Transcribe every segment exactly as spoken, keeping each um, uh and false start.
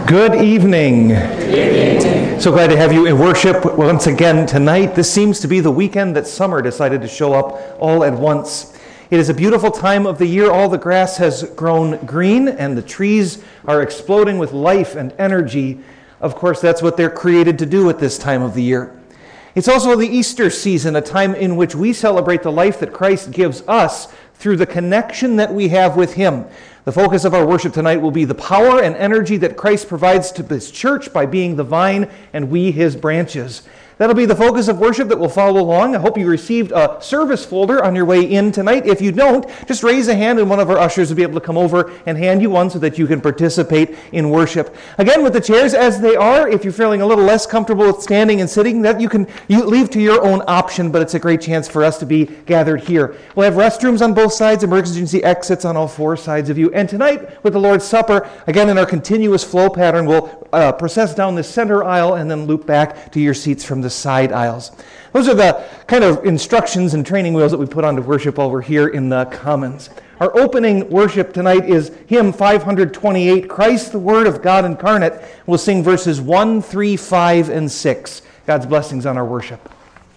Good evening. Good evening. So glad to have you in worship once again tonight. This seems to be the weekend that summer decided to show up all at once. It is a beautiful time of the year. All the grass has grown green and the trees are exploding with life and energy. Of course, that's what they're created to do at this time of the year. It's also the Easter season, a time in which we celebrate the life that Christ gives us through the connection that we have with Him. The focus of our worship tonight will be the power and energy that Christ provides to His church by being the vine and we His branches. That'll be the focus of worship that will follow along. I hope you received a service folder on your way in tonight. If you don't, just raise a hand and one of our ushers will be able to come over and hand you one so that you can participate in worship. Again, with the chairs as they are, if you're feeling a little less comfortable with standing and sitting, that you can you leave to your own option, but it's a great chance for us to be gathered here. We'll have restrooms on both sides, emergency exits on all four sides of you. And tonight, with the Lord's Supper, again in our continuous flow pattern, we'll uh, process down the center aisle and then loop back to your seats from the side aisles. Those are the kind of instructions and training wheels that we put on to worship while we're here in the Commons. Our opening worship tonight is hymn five twenty-eight, Christ the Word of God Incarnate. We'll sing verses one, three, five, and six. God's blessings on our worship.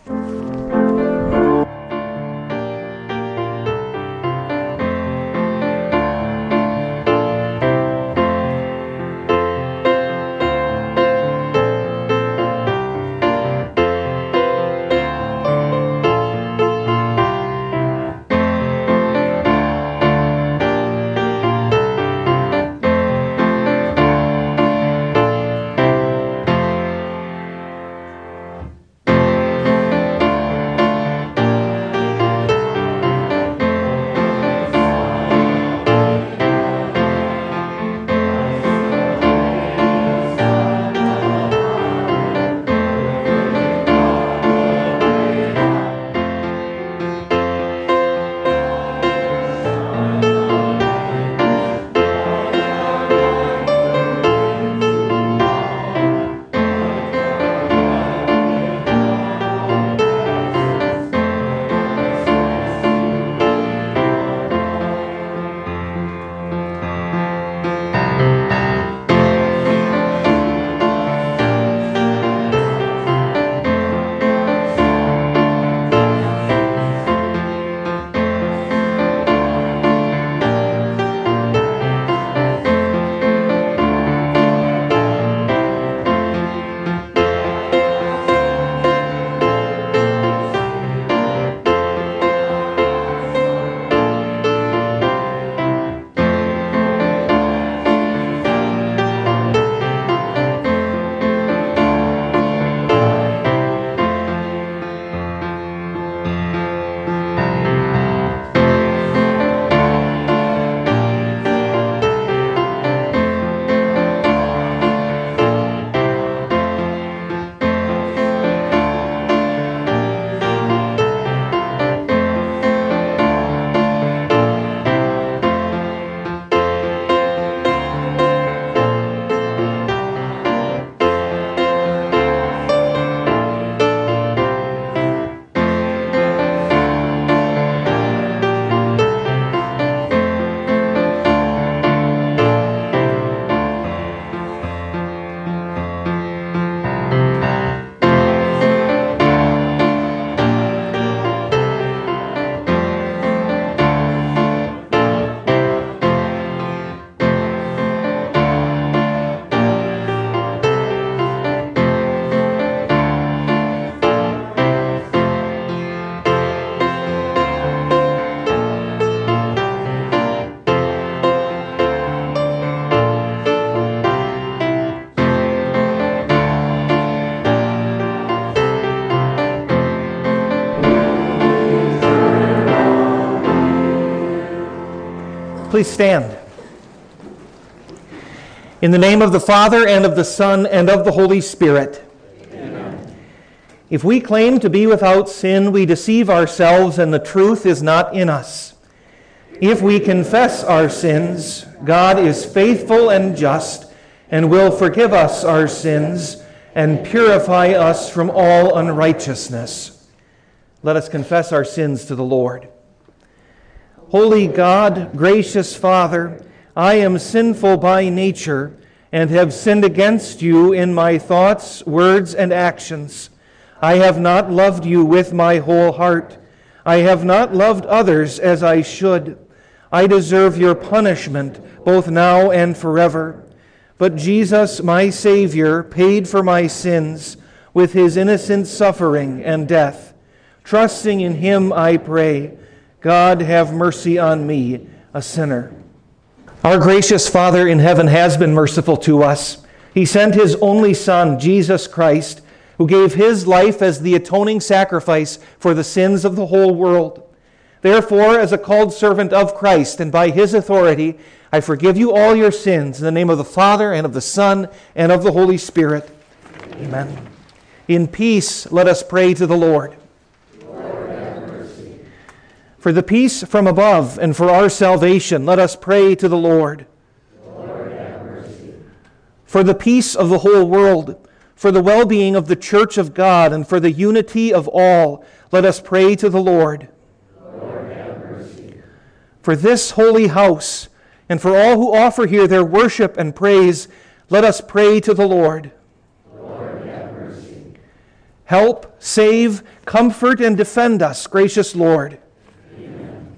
Please stand. In the name of the Father, and of the Son, and of the Holy Spirit. Amen. If we claim to be without sin, we deceive ourselves, and the truth is not in us. If we confess our sins, God is faithful and just, and will forgive us our sins, and purify us from all unrighteousness. Let us confess our sins to the Lord. Holy God, gracious Father, I am sinful by nature, and have sinned against you in my thoughts, words, and actions. I have not loved you with my whole heart. I have not loved others as I should. I deserve your punishment, both now and forever. But Jesus, my Savior, paid for my sins with his innocent suffering and death. Trusting in him, I pray, God, have mercy on me, a sinner. Our gracious Father in heaven has been merciful to us. He sent his only Son, Jesus Christ, who gave his life as the atoning sacrifice for the sins of the whole world. Therefore, as a called servant of Christ, and by his authority, I forgive you all your sins in the name of the Father, and of the Son, and of the Holy Spirit. Amen. In peace, let us pray to the Lord. Lord, have mercy. For the peace from above and for our salvation, let us pray to the Lord. Lord, have mercy. For the peace of the whole world, for the well-being of the Church of God, and for the unity of all, let us pray to the Lord. Lord, have mercy. For this holy house, and for all who offer here their worship and praise, let us pray to the Lord. Lord, have mercy. Help, save, comfort, and defend us, gracious Lord. Amen.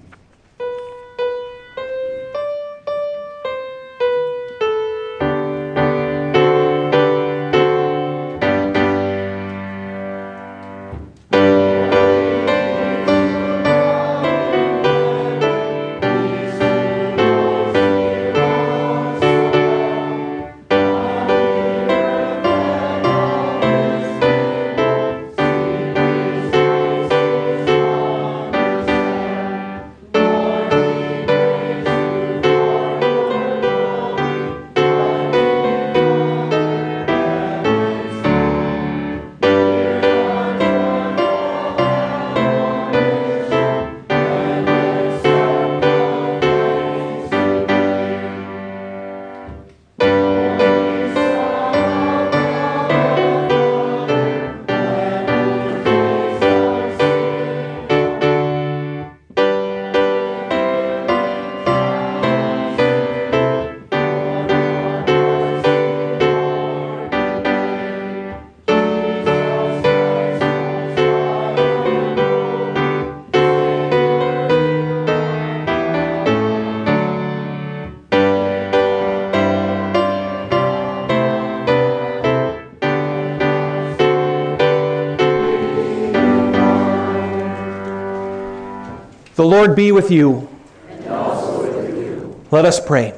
The Lord be with you. And also with you. Let us pray.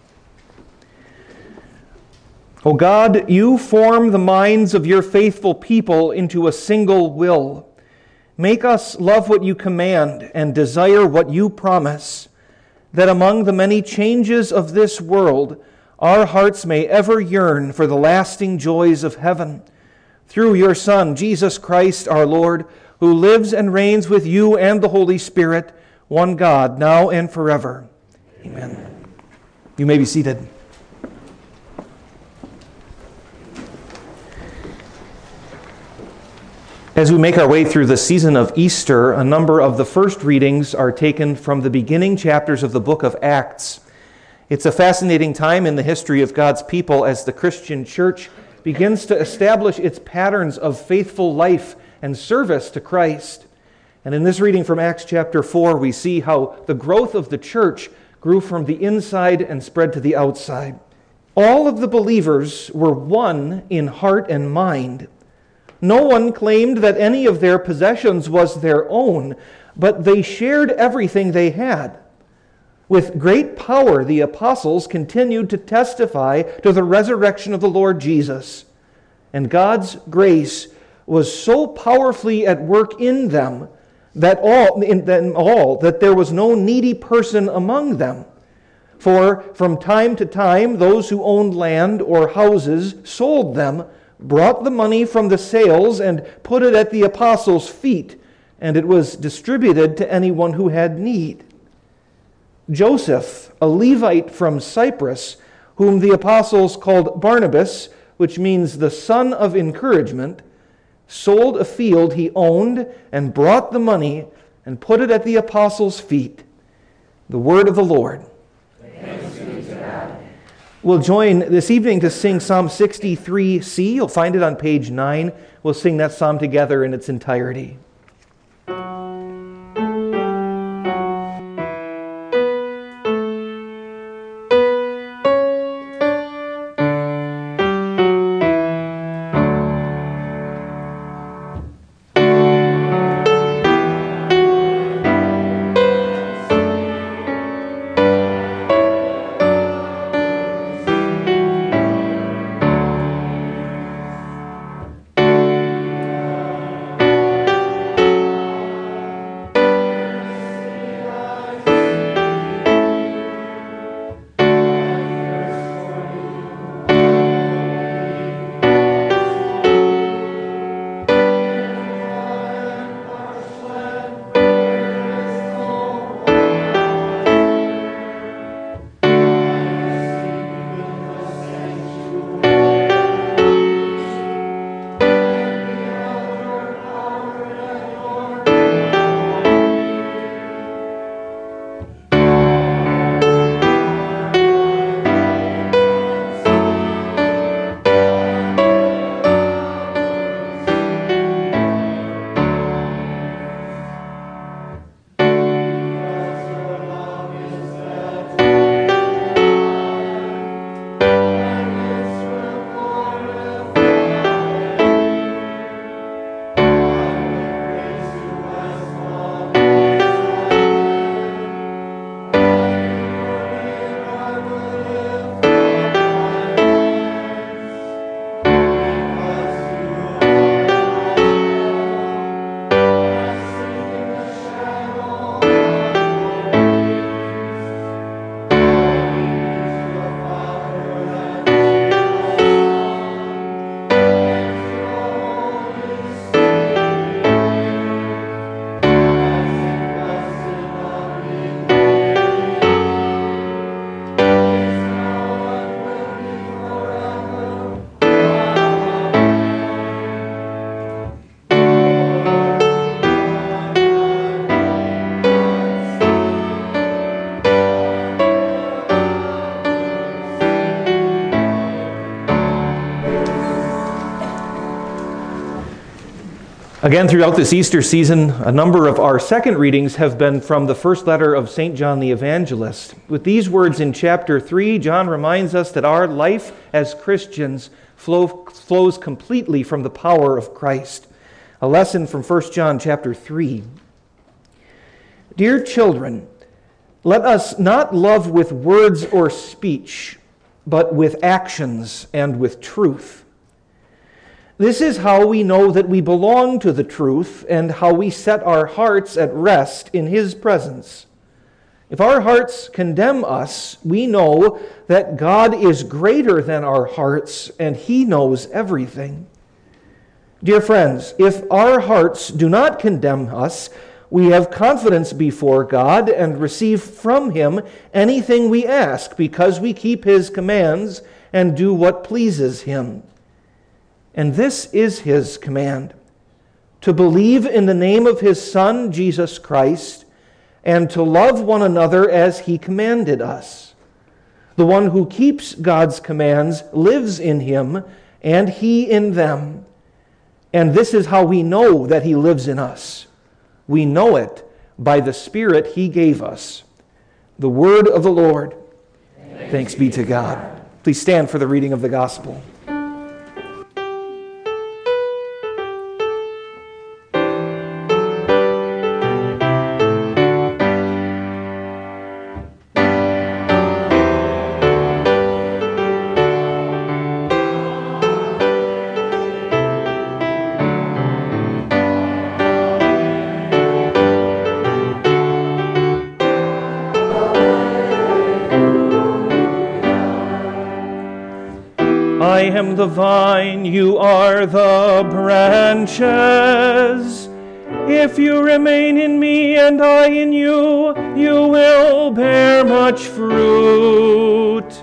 O God, you form the minds of your faithful people into a single will. Make us love what you command and desire what you promise, that among the many changes of this world, our hearts may ever yearn for the lasting joys of heaven. Through your Son, Jesus Christ our Lord, who lives and reigns with you and the Holy Spirit, one God, now and forever. Amen. You may be seated. As we make our way through the season of Easter, a number of the first readings are taken from the beginning chapters of the book of Acts. It's a fascinating time in the history of God's people as the Christian church begins to establish its patterns of faithful life and service to Christ. And in this reading from Acts chapter four, we see how the growth of the church grew from the inside and spread to the outside. All of the believers were one in heart and mind. No one claimed that any of their possessions was their own, but they shared everything they had. With great power, the apostles continued to testify to the resurrection of the Lord Jesus. And God's grace was so powerfully at work in them that all, in them all that there was no needy person among them. For from time to time, those who owned land or houses sold them, brought the money from the sales, and put it at the apostles' feet, and it was distributed to anyone who had need. Joseph, a Levite from Cyprus, whom the apostles called Barnabas, which means the son of encouragement, sold a field he owned and brought the money and put it at the apostles' feet. The word of the Lord. Thanks be to God. We'll join this evening to sing Psalm sixty-three C. You'll find it on page nine. We'll sing that psalm together in its entirety. Again, throughout this Easter season, a number of our second readings have been from the first letter of Saint John the Evangelist. With these words in chapter three, John reminds us that our life as Christians flow, flows completely from the power of Christ. A lesson from First John chapter three. Dear children, let us not love with words or speech, but with actions and with truth. This is how we know that we belong to the truth and how we set our hearts at rest in His presence. If our hearts condemn us, we know that God is greater than our hearts and He knows everything. Dear friends, if our hearts do not condemn us, we have confidence before God and receive from Him anything we ask because we keep His commands and do what pleases Him. And this is His command, to believe in the name of His Son, Jesus Christ, and to love one another as He commanded us. The one who keeps God's commands lives in Him, and He in them. And this is how we know that He lives in us. We know it by the Spirit He gave us. The word of the Lord. Thanks, Thanks be to God. Please stand for the reading of the gospel. I am the vine, you are the branches. If you remain in me and I in you, you will bear much fruit.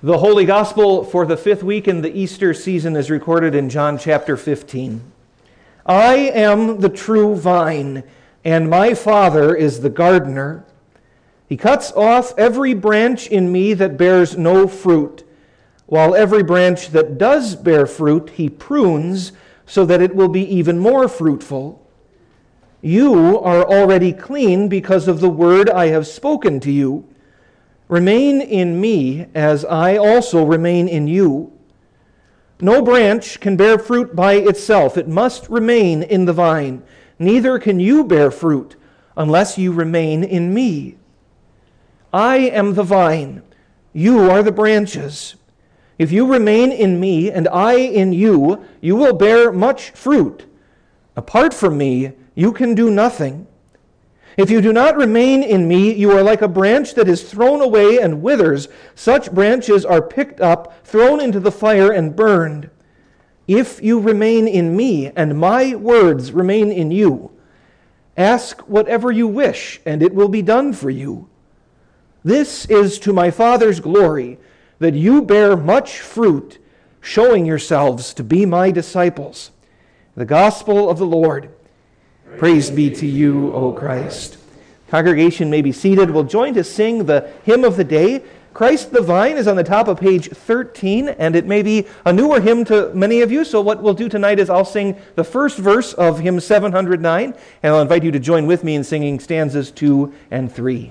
The Holy Gospel for the fifth week in the Easter season is recorded in John chapter fifteen. I am the true vine, and my Father is the gardener. He cuts off every branch in me that bears no fruit, while every branch that does bear fruit he prunes so that it will be even more fruitful. You are already clean because of the word I have spoken to you. Remain in me as I also remain in you. No branch can bear fruit by itself. It must remain in the vine. Neither can you bear fruit unless you remain in me. I am the vine. You are the branches. If you remain in me and I in you, you will bear much fruit. Apart from me, you can do nothing. If you do not remain in me, you are like a branch that is thrown away and withers. Such branches are picked up, thrown into the fire, and burned. If you remain in me, and my words remain in you, ask whatever you wish, and it will be done for you. This is to my Father's glory, that you bear much fruit, showing yourselves to be my disciples. The Gospel of the Lord. Praise be to you, O Christ. Congregation may be seated. We'll join to sing the hymn of the day. Christ the Vine is on the top of page thirteen, and it may be a newer hymn to many of you. So what we'll do tonight is I'll sing the first verse of hymn seven hundred nine, and I'll invite you to join with me in singing stanzas two and three.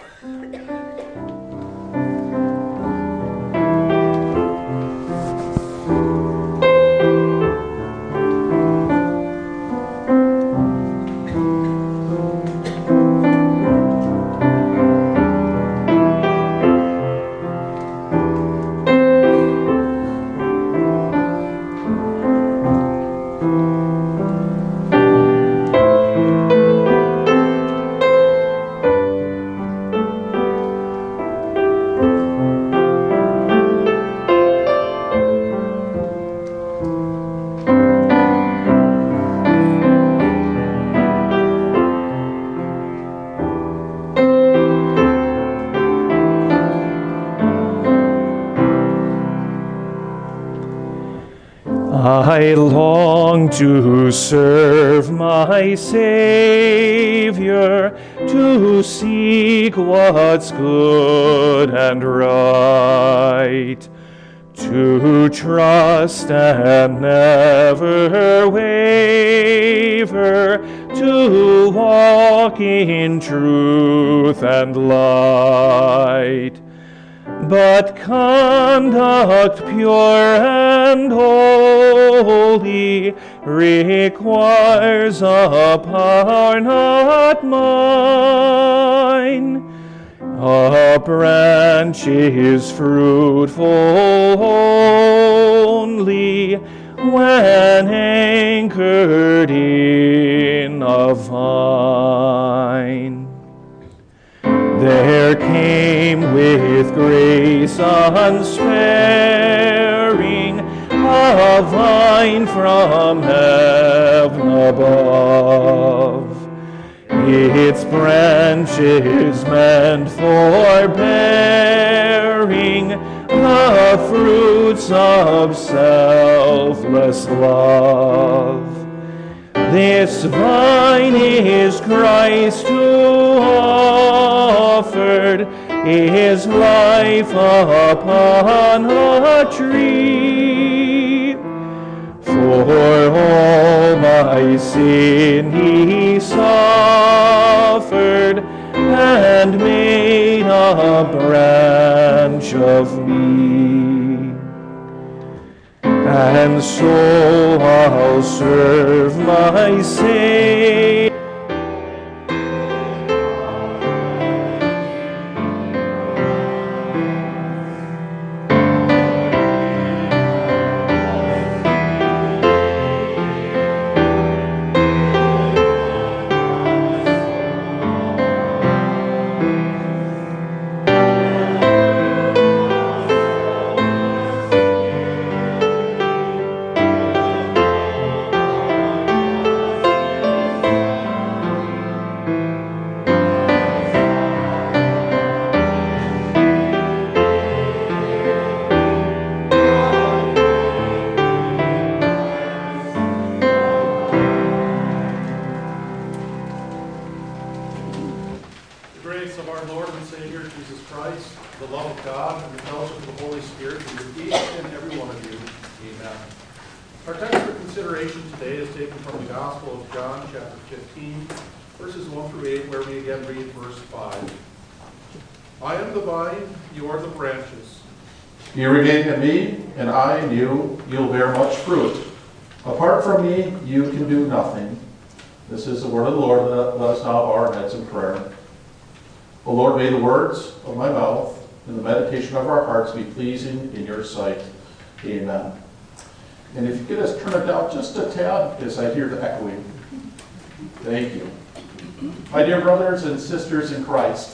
I long to serve my Savior, to seek what's good and right, to trust and never waver, to walk in truth and light. But conduct pure and holy requires a power not mine. A branch is fruitful only when anchored in a vine. There came with grace unsparing a vine from heaven above. Its branches meant for bearing the fruits of selfless love. This vine is Christ who offered his life upon a tree. For all my sin he suffered and made a branch of me. And so I'll serve my Savior. Savior, Jesus Christ, the love of God, and the fellowship of the Holy Spirit be with each and every one of you. Amen. Our text for consideration today is taken from the Gospel of John, chapter fifteen, verses one through eight, where we again read verse five. I am the vine, you are the branches. You remain in me, and I in you, you'll bear much fruit. Apart from me, you can do nothing. This is the word of the Lord. Let us now bow our heads in prayer. O Lord, may the words of my mouth and the meditation of our hearts be pleasing in your sight. Amen. And if you could just turn it down just a tad, as I hear the echoing. Thank you. My dear brothers and sisters in Christ,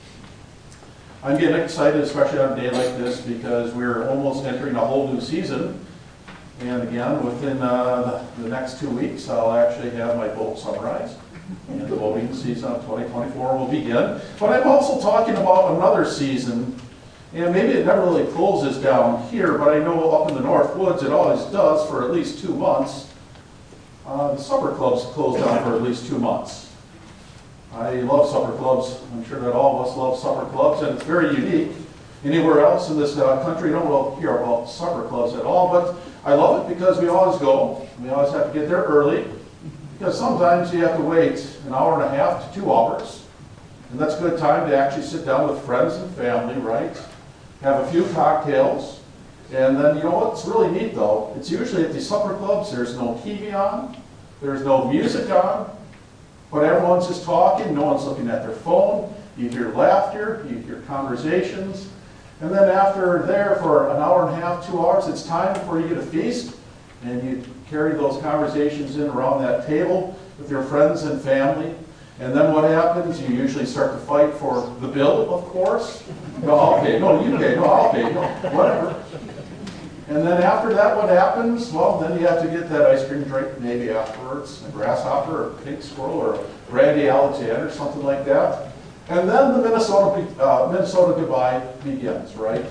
I'm getting excited, especially on a day like this, because we're almost entering a whole new season. And again, within uh, the next two weeks, I'll actually have my vote summarized. And the voting season of twenty twenty-four will begin. But I'm also talking about another season. And maybe it never really closes down here, but I know up in the North Woods it always does for at least two months. Uh, the supper clubs close down for at least two months. I love supper clubs. I'm sure that all of us love supper clubs, and it's very unique. Anywhere else in this uh, country, you don't hear about supper clubs at all, but I love it because we always go. We always have to get there early, because sometimes you have to wait an hour and a half to two hours, and that's a good time to actually sit down with friends and family, right? Have a few cocktails, and then, you know what's really neat though? It's usually at these supper clubs, there's no T V on, there's no music on, but everyone's just talking, no one's looking at their phone, you hear laughter, you hear conversations, and then after there for an hour and a half, two hours, it's time for you to feast, and you carry those conversations in around that table with your friends and family. And then what happens? You usually start to fight for the bill, of course. No, I'll pay. No, you pay. No, I'll pay. No, whatever. And then after that, what happens? Well, then you have to get that ice cream drink maybe afterwards, a grasshopper or a pink squirrel or a Brandy Alexander, something like that. And then the Minnesota uh, Minnesota goodbye begins, right?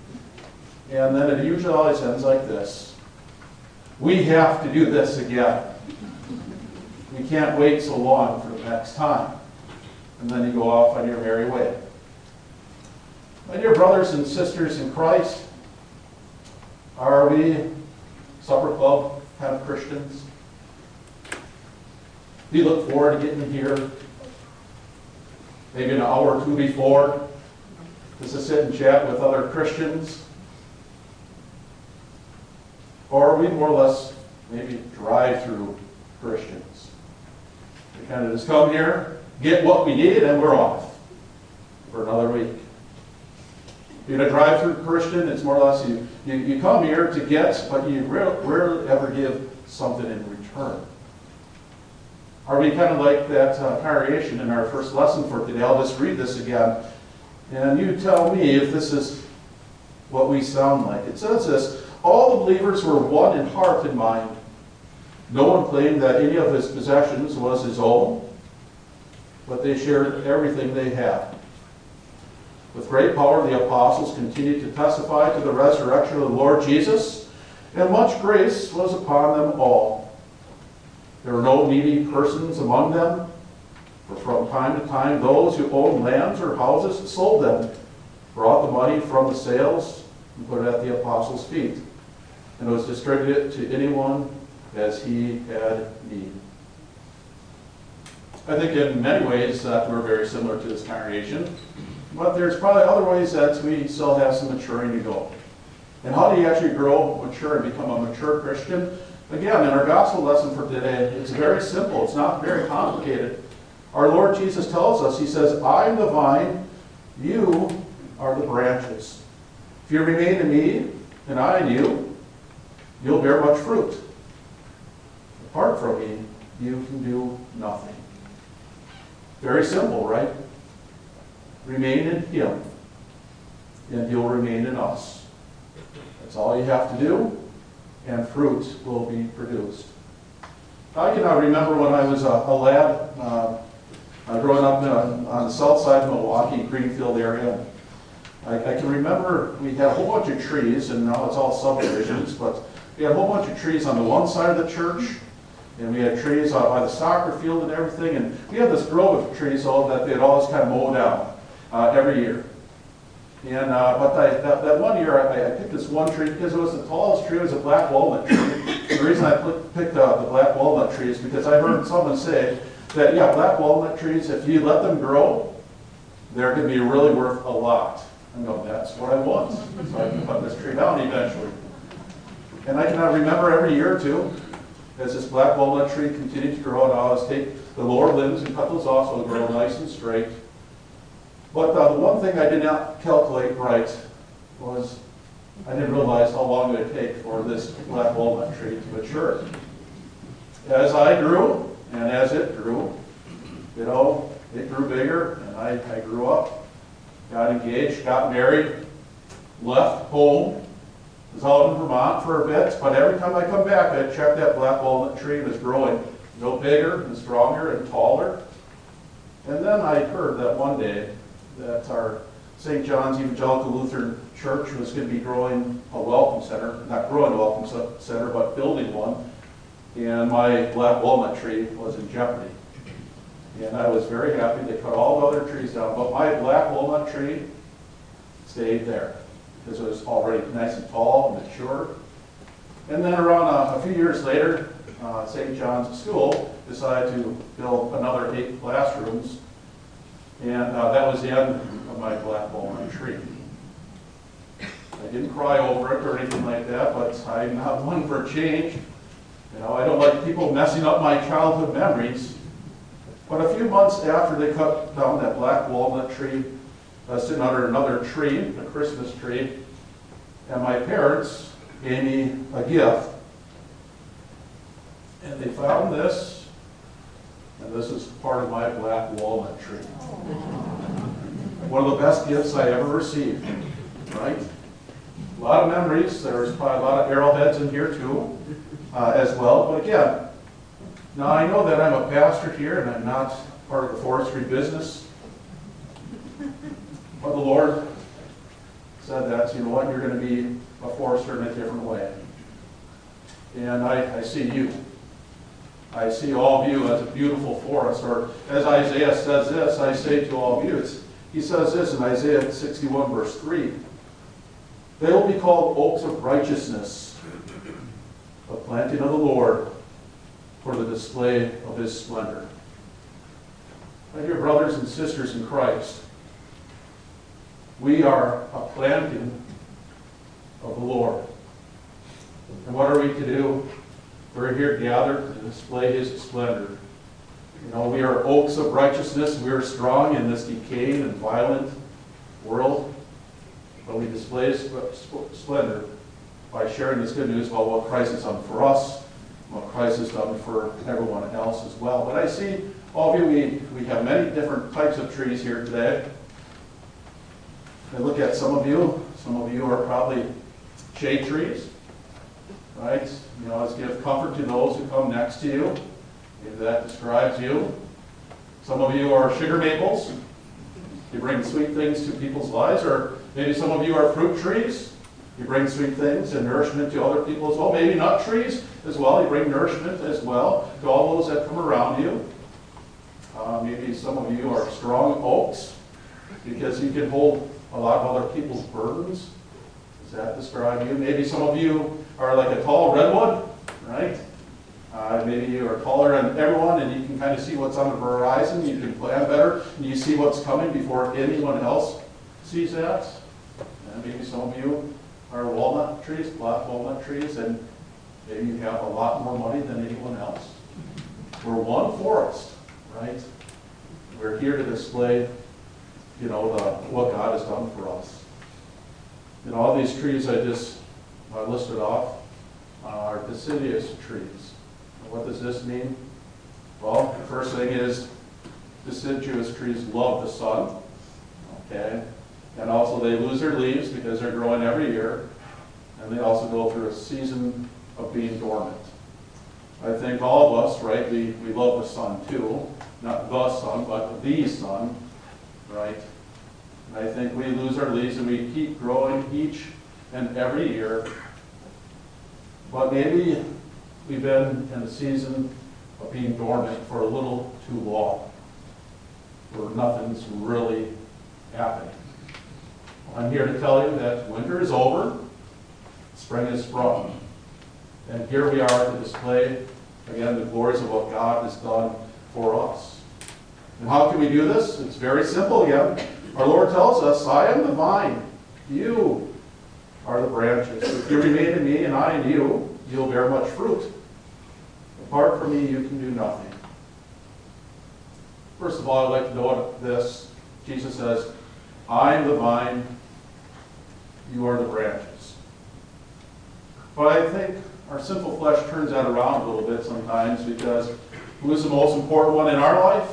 And then it usually always ends like this. We have to do this again. We can't wait so long for the next time. And then you go off on your merry way. My dear brothers and sisters in Christ, are we supper club kind of Christians? Do you look forward to getting here maybe an hour or two before just to sit and chat with other Christians? Or are we more or less maybe drive-through Christians? We kind of just come here, get what we need, and we're off for another week. Being a drive-through Christian, it's more or less you, you, you come here to get, but you rarely, rarely ever give something in return. Are we kind of like that uh, congregation in our first lesson for today? I'll just read this again. And you tell me if this is what we sound like. It says this: all the believers were one in heart and mind. No one claimed that any of his possessions was his own, but they shared everything they had. With great power, the apostles continued to testify to the resurrection of the Lord Jesus, and much grace was upon them all. There were no needy persons among them, for from time to time those who owned lands or houses sold them, brought the money from the sales, and put it at the apostles' feet, and it was distributed to anyone as he had need. I think in many ways that we're very similar to this congregation, but there's probably other ways that we still have some maturing to go. And how do you actually grow, mature, and become a mature Christian? Again, in our gospel lesson for today, it's very simple. It's not very complicated. Our Lord Jesus tells us, he says, I am the vine, you are the branches. If you remain in me, and I in you, you'll bear much fruit. Apart from me, you can do nothing. Very simple, right? Remain in him, and he'll remain in us. That's all you have to do, and fruit will be produced. I can uh, remember when I was a, a lad, uh, uh, growing up in a, on the south side of Milwaukee, Greenfield area. I, I can remember we had a whole bunch of trees, and now it's all subdivisions, but we had a whole bunch of trees on the one side of the church, and we had trees out by the soccer field and everything, and we had this grove of trees all that they had always kind of mowed down. uh, every year. And uh, but I, that, that one year I, I picked this one tree because it was the tallest tree. It was a black walnut tree. The reason I put, picked uh, the black walnut tree is because I heard someone say that, yeah, black walnut trees, if you let them grow, they're going to be really worth a lot. I go, that's what I want. So I can cut this tree down eventually. And I can uh, remember every year or two, as this black walnut tree continued to grow, and I always take the lower limbs and cut those off so it'll grow nice and straight. But uh, the one thing I did not calculate right was I didn't realize how long it would take for this black walnut tree to mature. As I grew, and as it grew, you know, it grew bigger, and I, I grew up, got engaged, got married, left home, was out in Vermont for a bit, but every time I come back, I check that black walnut tree was growing no bigger and stronger and taller. And then I heard that one day that our Saint John's Evangelical Lutheran Church was going to be growing a welcome center, not growing a welcome center, but building one. And my black walnut tree was in jeopardy. And I was very happy. They cut all the other trees down, but my black walnut tree stayed there because it was already nice and tall and mature. And then around uh, a few years later, uh, Saint John's School decided to build another eight classrooms. And uh, that was the end of my black walnut tree. I didn't cry over it or anything like that, but I'm not one for change. You know, I don't like people messing up my childhood memories. But a few months after they cut down that black walnut tree, I was sitting under another tree, a Christmas tree, and my parents gave me a gift. And they found this, and this is part of my black walnut tree. One of the best gifts I ever received, right? A lot of memories. There's probably a lot of arrowheads in here too, uh, as well. But again, now I know that I'm a pastor here and I'm not part of the forestry business. But the Lord said that, you know what, you're going to be a forester in a different way. And I, I see you. I see all of you as a beautiful forest. Or as Isaiah says this, I say to all of you, it's, he says this in Isaiah sixty-one, verse three. They will be called oaks of righteousness, a planting of the Lord for the display of his splendor. My dear brothers and sisters in Christ, we are a planting of the Lord. And what are we to do? We're here gathered to display his splendor. You know, we are oaks of righteousness. We are strong in this decaying and violent world. But we display his splendor by sharing this good news about what Christ has done for us, what Christ has done for everyone else as well. But I see all of you, we, we have many different types of trees here today. I look at some of you. Some of you are probably shade trees, right? You know, let's give comfort to those who come next to you. Maybe that describes you. Some of you are sugar maples. You bring sweet things to people's lives. Or maybe some of you are fruit trees. You bring sweet things and nourishment to other people as well. Maybe nut trees as well. You bring nourishment as well to all those that come around you. Uh, maybe some of you are strong oaks because you can hold a lot of other people's burdens. Does that describe you? Maybe some of you are like a tall redwood, right? Uh, maybe you are taller than everyone and you can kind of see what's on the horizon. You can plan better and you see what's coming before anyone else sees that. And maybe some of you are walnut trees, black walnut trees, and maybe you have a lot more money than anyone else. We're one forest, right? We're here to display, you know, the, what God has done for us. And all these trees I just uh, listed off are deciduous trees. And what does this mean? Well, the first thing is deciduous trees love the sun, okay? And also they lose their leaves because they're growing every year. And they also go through a season of being dormant. I think all of us, right, we, we love the sun too. Not the sun, but the sun, right? And I think we lose our leaves and we keep growing each and every year. But maybe we've been in a season of being dormant for a little too long, where nothing's really happening. I'm here to tell you that winter is over, spring is sprung. And here we are to display, again, the glories of what God has done for us. And how can we do this? It's very simple again. Our Lord tells us, I am the vine, you are the branches. If you remain in me and I in you, you'll bear much fruit. Apart from me, you can do nothing. First of all, I'd like to note this. Jesus says, I am the vine, you are the branches. But I think our sinful flesh turns that around a little bit sometimes, because who is the most important one in our life?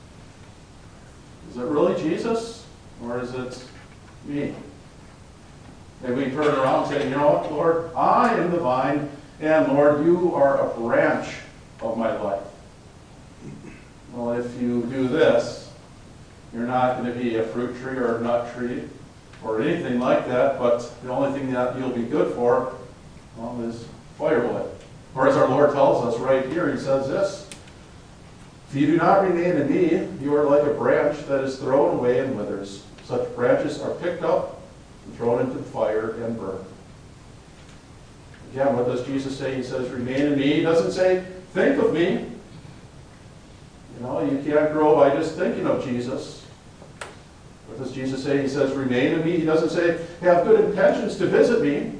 Is it really Jesus, or is it me? Maybe we turn around and say, you know what, Lord, I am the vine, and Lord, you are a branch of my life. Well, if you do this, you're not going to be a fruit tree or a nut tree or anything like that, but the only thing that you'll be good for, well, is firewood. Or as our Lord tells us right here, he says this, if you do not remain in me, you are like a branch that is thrown away and withers. Such branches are picked up and thrown into the fire and burned. Again, what does Jesus say? He says, remain in me. He doesn't say, think of me. You know, you can't grow by just thinking of Jesus. What does Jesus say? He says, remain in me. He doesn't say, have good intentions to visit me.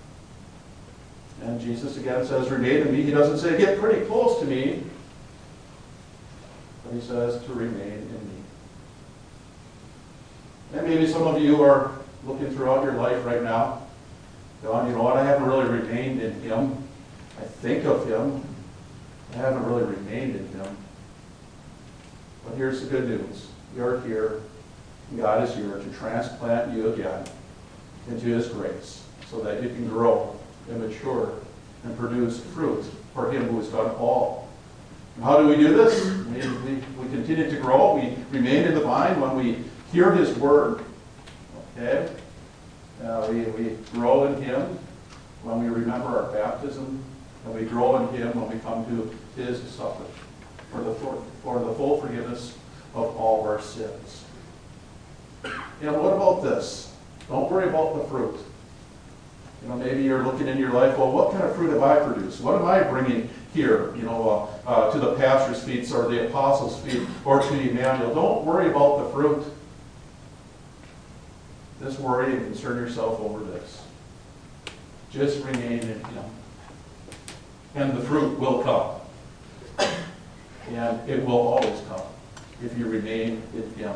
And Jesus again says, remain in me. He doesn't say, get pretty close to me. But he says, to remain in me. And maybe some of you are looking throughout your life right now, going, you know what, I haven't really remained in him. I think of him. I haven't really remained in him. But here's the good news. You're here. God is here to transplant you again into his grace so that you can grow and mature and produce fruit for him who has done all. And how do we do this? We, we, we continue to grow. We remain in the vine when we hear his word. Okay? Uh, we, we grow in him when we remember our baptism, and we grow in him when we come to his supper for the, for, for the full forgiveness of all our sins. You know, what about this? Don't worry about the fruit. You know, maybe you're looking in your life, well, what kind of fruit have I produced? What am I bringing here, you know, uh, uh, to the pastor's feet or the apostles' feet or to Emmanuel? Don't worry about the fruit. Just worry and concern yourself over this. Just remain in him. And the fruit will come. And it will always come if you remain in him.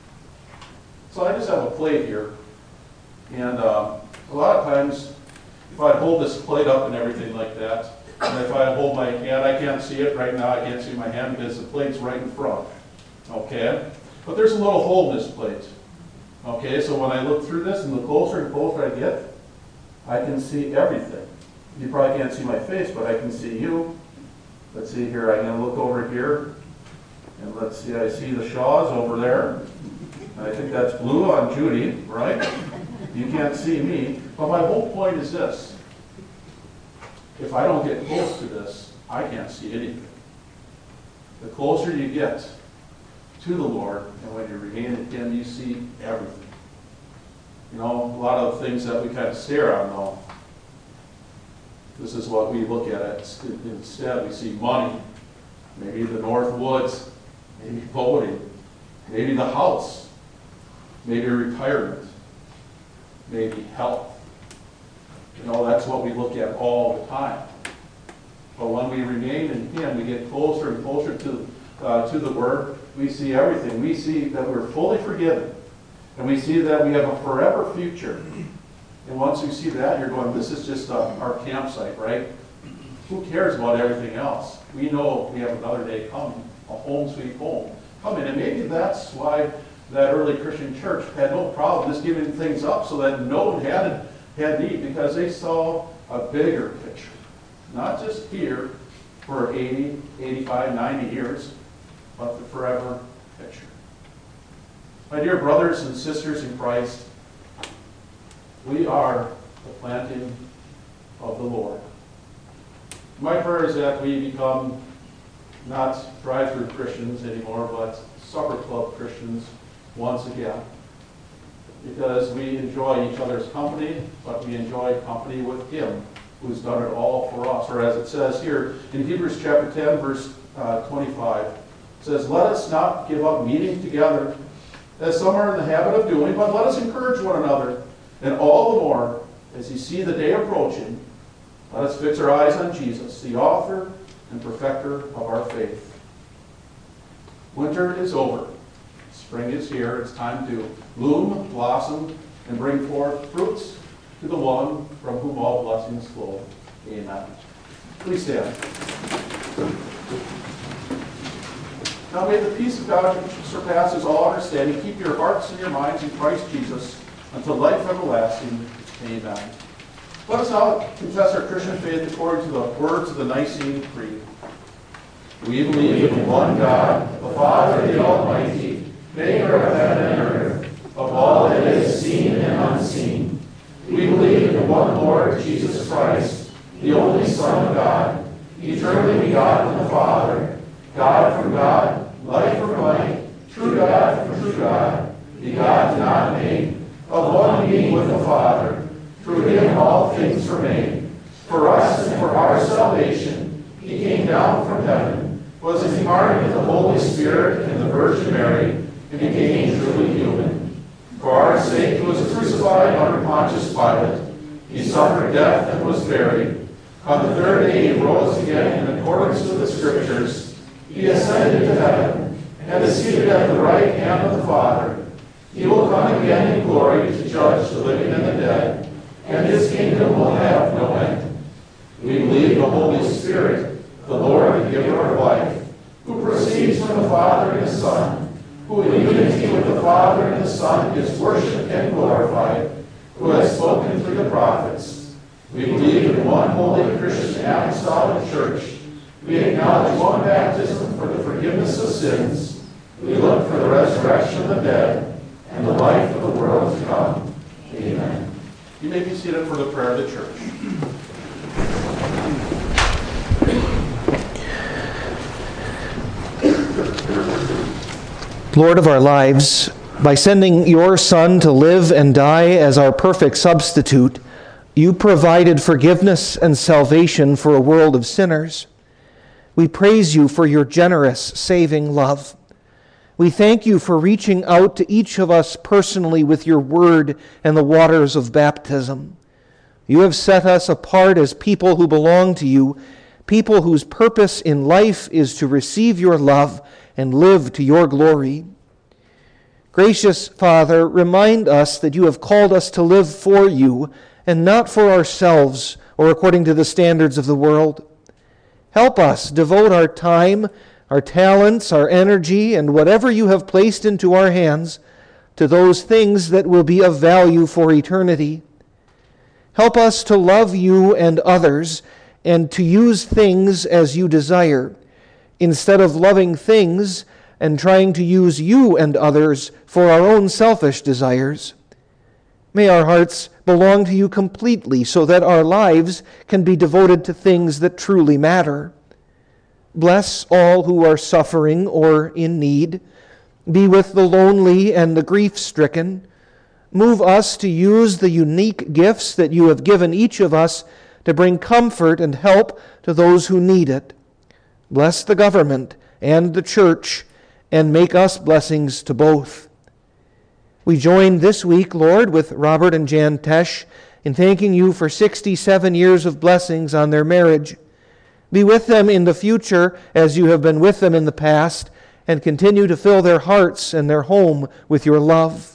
So I just have a plate here. And um, a lot of times, if I hold this plate up and everything like that, and if I hold my hand, I can't see it right now. I can't see my hand because the plate's right in front. Okay? But there's a little hole in this plate. Okay, so when I look through this, and the closer and closer I get, I can see everything. You probably can't see my face, but I can see you. Let's see here, I'm going to look over here, and let's see, I see the Shaws over there. And I think that's blue on Judy, right? You can't see me. But my whole point is this. If I don't get close to this, I can't see anything. The closer you get to the Lord, and when you remain in him, you see everything. You know, a lot of things that we kind of stare on, though. This is what we look at. Instead, we see money, maybe the North Woods, maybe voting, maybe the house, maybe retirement, maybe health. You know, that's what we look at all the time. But when we remain in him, we get closer and closer to, uh, to the Word. We see everything. We see that we're fully forgiven. And we see that we have a forever future. And once you see that, you're going, this is just uh, our campsite, right? Who cares about everything else? We know we have another day coming, a home sweet home coming. And maybe that's why that early Christian church had no problem just giving things up so that no one had, had need, because they saw a bigger picture. Not just here for eighty, eighty-five, ninety years, but the forever picture. My dear brothers and sisters in Christ, we are the planting of the Lord. My prayer is that we become not drive-through Christians anymore, but supper club Christians once again. because we enjoy each other's company, but we enjoy company with him who's done it all for us. Or as it says here in Hebrews chapter ten, verse uh, twenty-five, it says, let us not give up meeting together, as some are in the habit of doing, but let us encourage one another, and all the more as you see the day approaching. Let us fix our eyes on Jesus, the author and perfecter of our faith. Winter is over. Spring is here. It's time to bloom, blossom, and bring forth fruits to the one from whom all blessings flow. Amen. Please stand. Now may the peace of God, which surpasses all understanding, keep your hearts and your minds in Christ Jesus until life everlasting. Amen. Let us now confess our Christian faith according to the words of the Nicene Creed. We believe in one God, the Father, the Almighty, maker of heaven and earth, of all that is seen and unseen. We believe in one Lord Jesus Christ, the only Son of God, eternally begotten of the Father, God from God, light from light, true God from true God, begotten, not made, of one being with the Father. Through him all things were made. For us and for our salvation, he came down from heaven, was incarnate with the Holy Spirit and the Virgin Mary, and became truly human. For our sake he was crucified under Pontius Pilate. He suffered death and was buried. On the third day he rose again in accordance with the Scriptures. He ascended to heaven, and is seated at the right hand of the Father. He will come again in glory to judge the living and the dead, and his kingdom will have no end. We believe the Holy Spirit, the Lord and giver of life, who proceeds from the Father and the Son, who in unity with the Father and the Son is worshipped and glorified, who has spoken through the prophets. We believe in one holy Christian apostolic church. We acknowledge one baptism for the forgiveness of sins. We look for the resurrection of the dead and the life of the world to come. Amen. You may be seated for the prayer of the church. Lord of our lives, by sending your Son to live and die as our perfect substitute, you provided forgiveness and salvation for a world of sinners. We praise you for your generous, saving love. We thank you for reaching out to each of us personally with your word and the waters of baptism. You have set us apart as people who belong to you, people whose purpose in life is to receive your love and live to your glory. Gracious Father, remind us that you have called us to live for you and not for ourselves or according to the standards of the world. Help us devote our time, our talents, our energy, and whatever you have placed into our hands to those things that will be of value for eternity. Help us to love you and others and to use things as you desire, instead of loving things and trying to use you and others for our own selfish desires. May our hearts belong to you completely so that our lives can be devoted to things that truly matter. Bless all who are suffering or in need. Be with the lonely and the grief-stricken. Move us to use the unique gifts that you have given each of us to bring comfort and help to those who need it. Bless the government and the church, and make us blessings to both. We join this week, Lord, with Robert and Jan Tesh in thanking you for sixty-seven years of blessings on their marriage. Be with them in the future as you have been with them in the past, and continue to fill their hearts and their home with your love.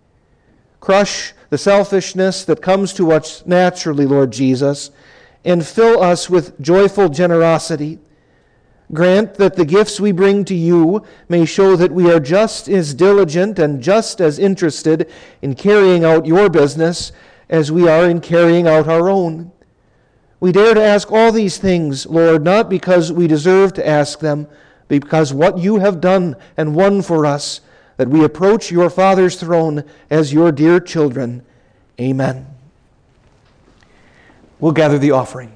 Crush the selfishness that comes to us naturally, Lord Jesus, and fill us with joyful generosity. Grant that the gifts we bring to you may show that we are just as diligent and just as interested in carrying out your business as we are in carrying out our own. We dare to ask all these things, Lord, not because we deserve to ask them, but because what you have done and won for us, that we approach your Father's throne as your dear children. Amen. We'll gather the offering.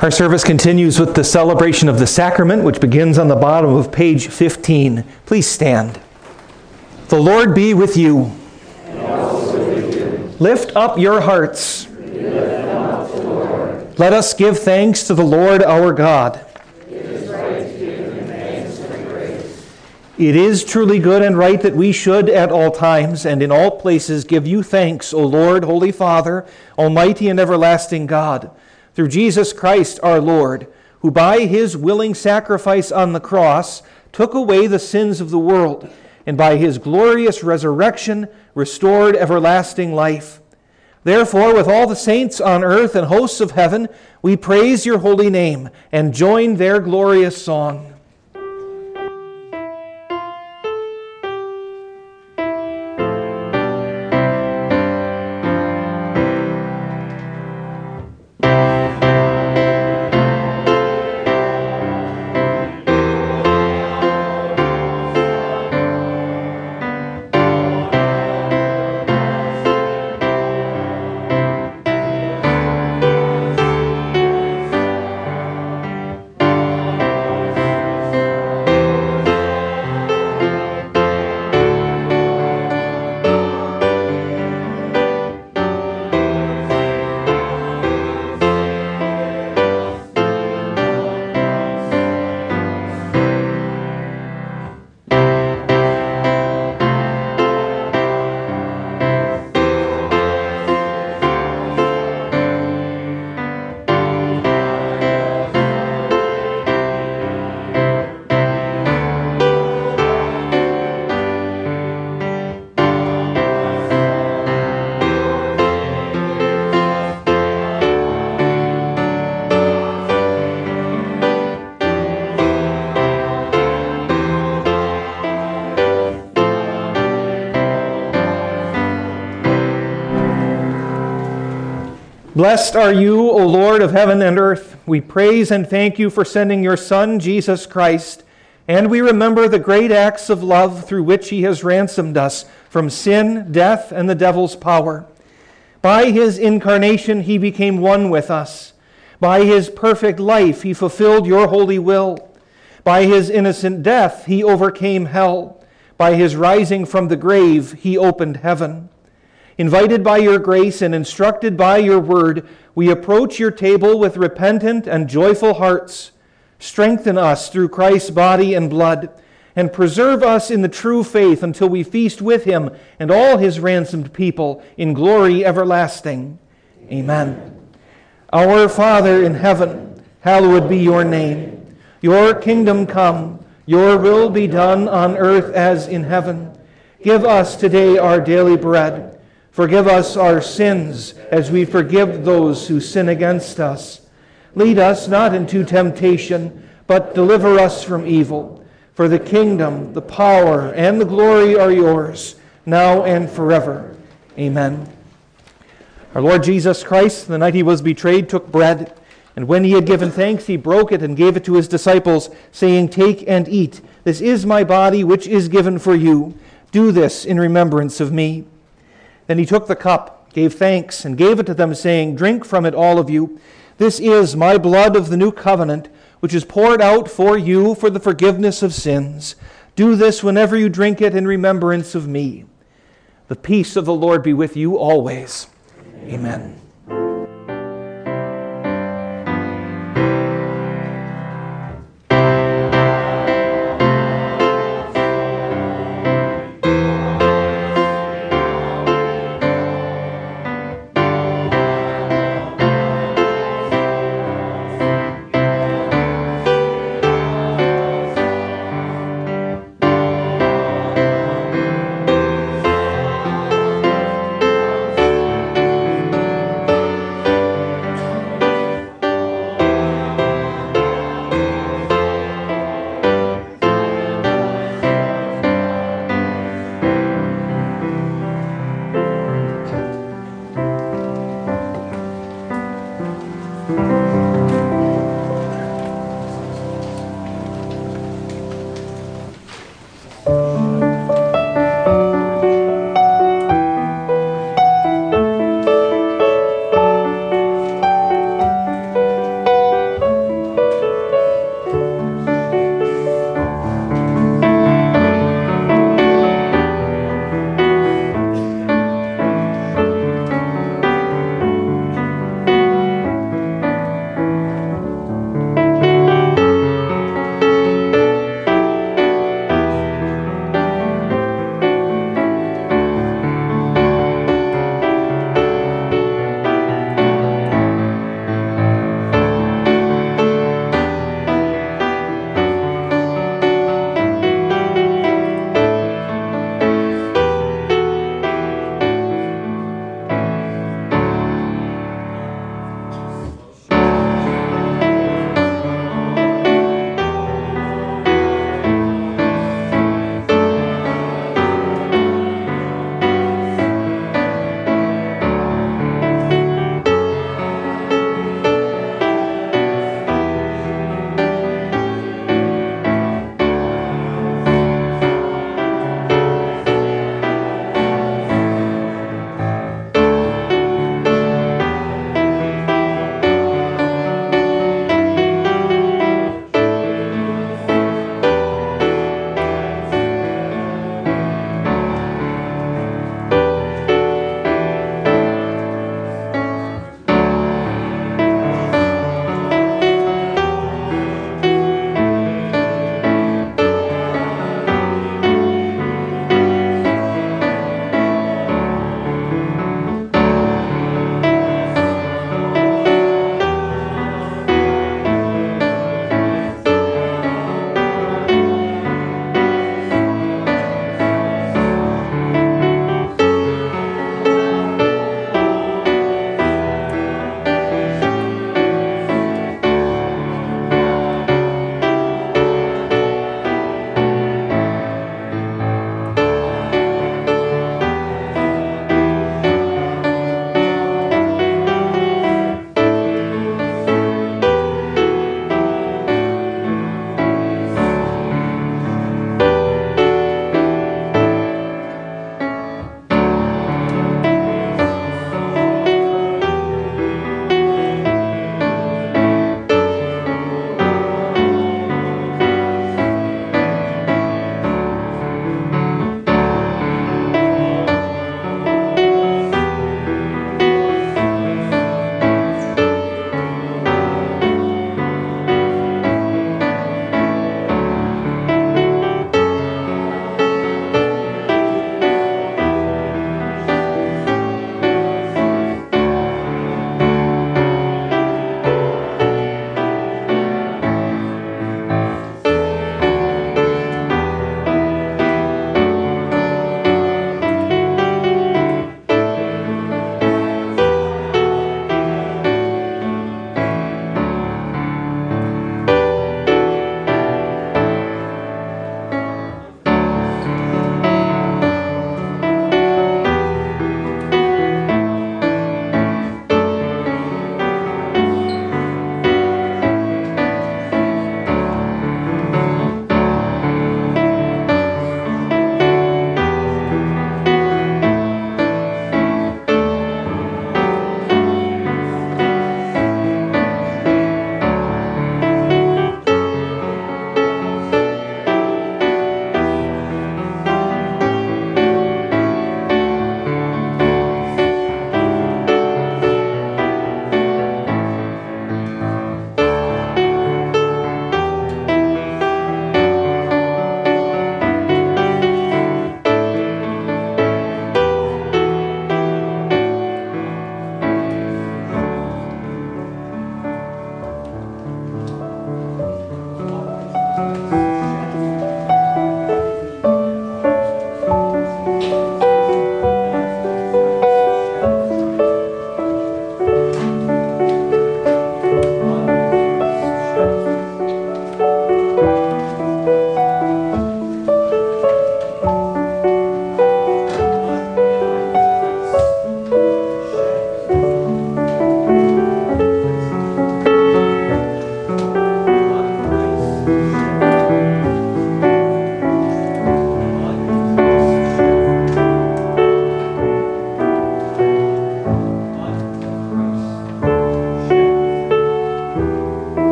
Our service continues with the celebration of the sacrament, which begins on the bottom of page fifteen. Please stand. The Lord be with you. And also with you. Lift up your hearts. We lift them up to the Lord. Let us give thanks to the Lord our God. It is right to give him thanks and praise. It is truly good and right that we should at all times and in all places give you thanks, O Lord, Holy Father, Almighty and everlasting God, through Jesus Christ our Lord, who by his willing sacrifice on the cross took away the sins of the world, and by his glorious resurrection restored everlasting life. Therefore, with all the saints on earth and hosts of heaven, we praise your holy name and join their glorious song. Blessed are you, O Lord of heaven and earth. We praise and thank you for sending your Son, Jesus Christ, and we remember the great acts of love through which he has ransomed us from sin, death, and the devil's power. By his incarnation, he became one with us. By his perfect life, he fulfilled your holy will. By his innocent death, he overcame hell. By his rising from the grave, he opened heaven. Invited by your grace and instructed by your word, we approach your table with repentant and joyful hearts. Strengthen us through Christ's body and blood, and preserve us in the true faith until we feast with him and all his ransomed people in glory everlasting. Amen. Our Father in heaven, hallowed be your name. Your kingdom come, your will be done on earth as in heaven. Give us today our daily bread. Forgive us our sins as we forgive those who sin against us. Lead us not into temptation, but deliver us from evil. For the kingdom, the power, and the glory are yours, now and forever. Amen. Our Lord Jesus Christ, the night he was betrayed, took bread, and when he had given thanks, he broke it and gave it to his disciples, saying, "Take and eat. This is my body, which is given for you. Do this in remembrance of me." Then he took the cup, gave thanks, and gave it to them, saying, "Drink from it, all of you. This is my blood of the new covenant, which is poured out for you for the forgiveness of sins. Do this whenever you drink it in remembrance of me." The peace of the Lord be with you always. Amen.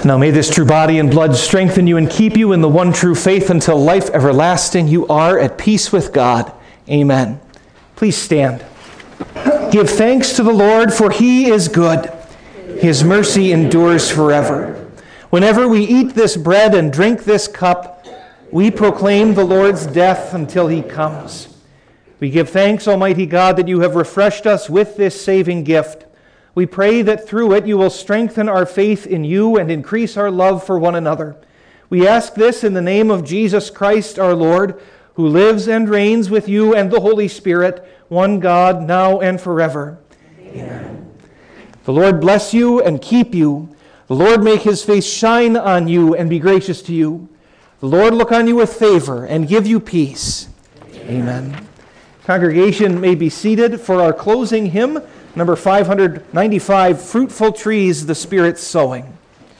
Now may this true body and blood strengthen you and keep you in the one true faith until life everlasting. You are at peace with God. Amen. Please stand. Give thanks to the Lord, for he is good. His mercy endures forever. Whenever we eat this bread and drink this cup, we proclaim the Lord's death until he comes. We give thanks, Almighty God, that you have refreshed us with this saving gift. We pray that through it you will strengthen our faith in you and increase our love for one another. We ask this in the name of Jesus Christ our Lord, who lives and reigns with you and the Holy Spirit, one God, now and forever. Amen. The Lord bless you and keep you. The Lord make his face shine on you and be gracious to you. The Lord look on you with favor and give you peace. Amen. Amen. Congregation may be seated for our closing hymn, number five ninety-five, Fruitful Trees, the Spirit's Sowing.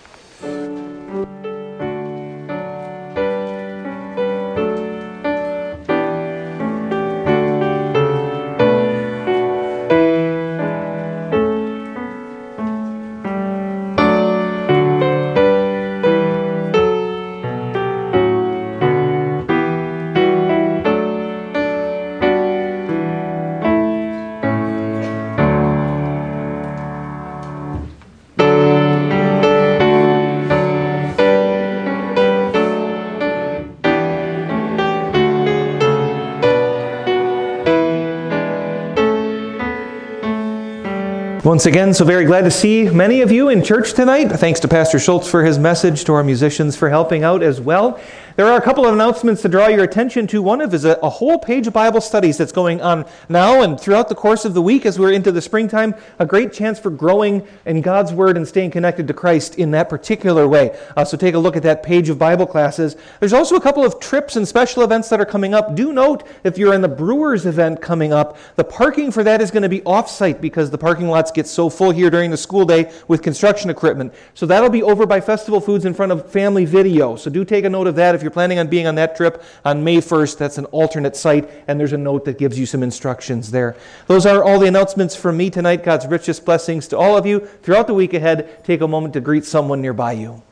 Once again, so very glad to see many of you in church tonight. Thanks to Pastor Schultz for his message, to our musicians for helping out as well. There are a couple of announcements to draw your attention to. One of is a, a whole page of Bible studies that's going on now and throughout the course of the week as we're into the springtime. A great chance for growing in God's Word and staying connected to Christ in that particular way. Uh, so take a look at that page of Bible classes. There's also a couple of trips and special events that are coming up. Do note, if you're in the Brewers event coming up, the parking for that is going to be off-site because the parking lots get so full here during the school day with construction equipment. So that'll be over by Festival Foods in front of Family Video. So do take a note of that. If you're planning on being on that trip on May first, that's an alternate site, and there's a note that gives you some instructions there. Those are all the announcements from me tonight. God's richest blessings to all of you. Throughout the week ahead, take a moment to greet someone nearby you.